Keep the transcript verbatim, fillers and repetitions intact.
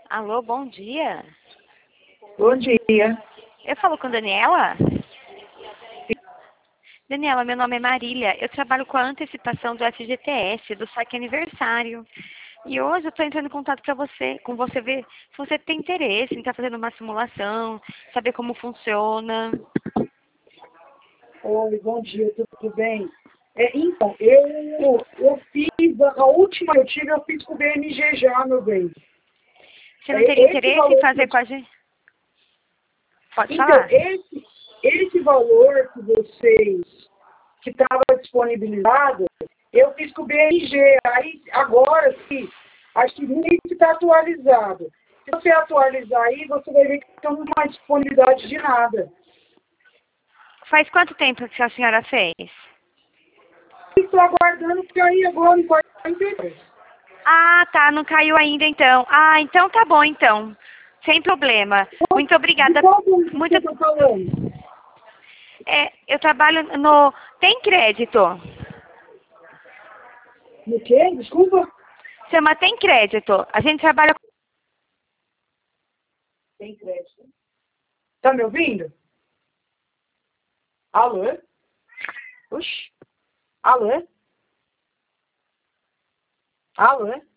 Alô, bom dia. Bom dia. Eu falo com Daniela? Daniela, meu nome é Marília. Eu trabalho com a antecipação do F G T S, do saque aniversário. E hoje eu estou entrando em contato para você, com você ver se você tem interesse em estar fazendo uma simulação, saber como funciona. Oi, bom dia, tudo bem? É, então, eu, eu fiz, a última que eu tive, eu fiz com o B M G já, meu bem. Você não teria É, esse interesse em valor fazer que, com a gente? Pode então, falar. esse, esse valor que vocês, que estava disponibilizado, eu fiz com o B M G. Aí, agora, sim, acho que nem está atualizado. Se você atualizar aí, você vai ver que não tem mais disponibilidade de nada. Faz quanto tempo que a senhora fez? Estou aguardando que aí agora em quarenta e dois. Ah, tá, não caiu ainda então. Ah, então tá bom então. Sem problema. Muito De obrigada. qual banco que Muito... você está falando? É, eu trabalho no... Tem crédito? No quê? Desculpa? Chama Tem Crédito. A gente trabalha... Tem crédito. Tá me ouvindo? Alô? Oxi. Alô? Alô?